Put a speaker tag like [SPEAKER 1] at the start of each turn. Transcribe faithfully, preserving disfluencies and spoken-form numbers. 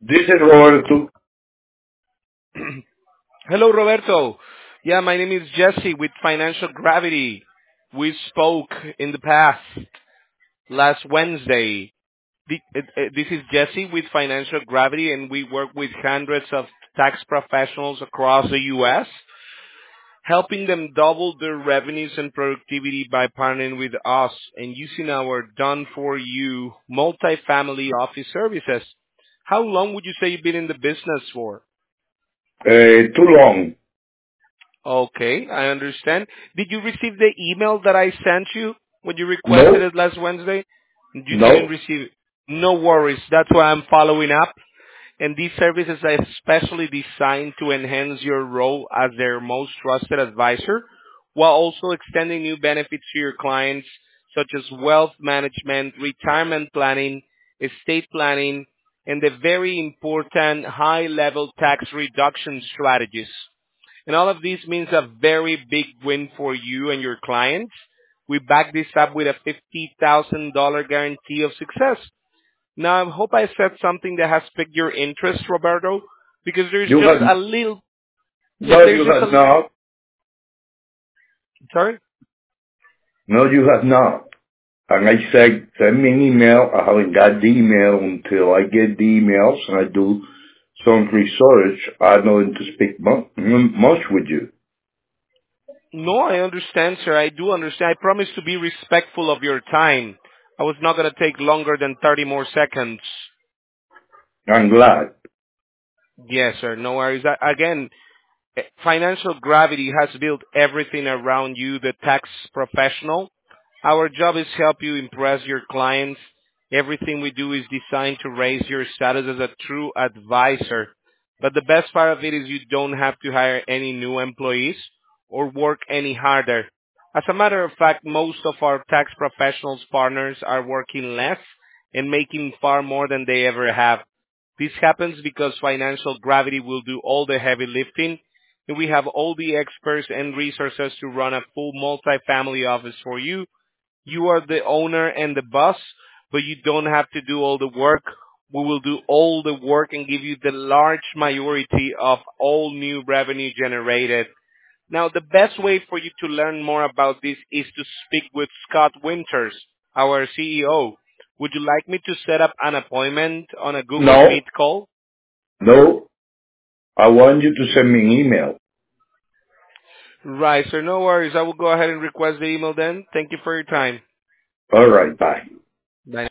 [SPEAKER 1] This is Roberto.
[SPEAKER 2] Hello, Roberto. Yeah, my name is Jesse with Financial Gravity. We spoke in the past, last Wednesday. Th- uh, uh, This is Jesse with Financial Gravity, and we work with hundreds of tax professionals across the U S, helping them double their revenues and productivity by partnering with us and using our done-for-you multifamily office services. How long would you say you've been in the business for?
[SPEAKER 1] Uh, too long.
[SPEAKER 2] Okay, I understand. Did you receive the email that I sent you when you requested
[SPEAKER 1] No,
[SPEAKER 2] it last Wednesday? You didn't
[SPEAKER 1] no.
[SPEAKER 2] receive it. No worries. That's why I'm following up. And these services are especially designed to enhance your role as their most trusted advisor while also extending new benefits to your clients such as wealth management, retirement planning, estate planning, and the very important high-level tax reduction strategies. And all of this means a very big win for you and your clients. We back this up with a fifty thousand dollars guarantee of success. Now, I hope I said something that has piqued your interest, Roberto, because there's
[SPEAKER 1] You
[SPEAKER 2] just
[SPEAKER 1] have,
[SPEAKER 2] a little, yeah,
[SPEAKER 1] no,
[SPEAKER 2] there's
[SPEAKER 1] you
[SPEAKER 2] just
[SPEAKER 1] have
[SPEAKER 2] a,
[SPEAKER 1] not.
[SPEAKER 2] sorry?
[SPEAKER 1] No, you have not. And I said, send me an email. I haven't got the email until I get the emails and I do some research. I know to speak mu- mu- much with you.
[SPEAKER 2] No, I understand, sir. I do understand. I promise to be respectful of your time. I was not going to take longer than thirty more seconds.
[SPEAKER 1] I'm glad.
[SPEAKER 2] Yes, sir. No worries. I- Again, Financial Gravity has built everything around you, the tax professional. Our job is help you impress your clients. Everything we do is designed to raise your status as a true advisor. But the best part of it is you don't have to hire any new employees or work any harder. As a matter of fact, most of our tax professionals partners are working less and making far more than they ever have. This happens because Financial Gravity will do all the heavy lifting, and we have all the experts and resources to run a full multi-family office for you. You are the owner and the boss, but you don't have to do all the work. We will do all the work and give you the large majority of all new revenue generated. Now, the best way for you to learn more about this is to speak with Scott Winters, our C E O. Would you like me to set up an appointment on a Google
[SPEAKER 1] No,
[SPEAKER 2] Meet call?
[SPEAKER 1] no. I want you to send me an email.
[SPEAKER 2] Right, sir. No worries. I will go ahead and request the email then. Thank you for your time.
[SPEAKER 1] All right, bye.
[SPEAKER 2] Bye.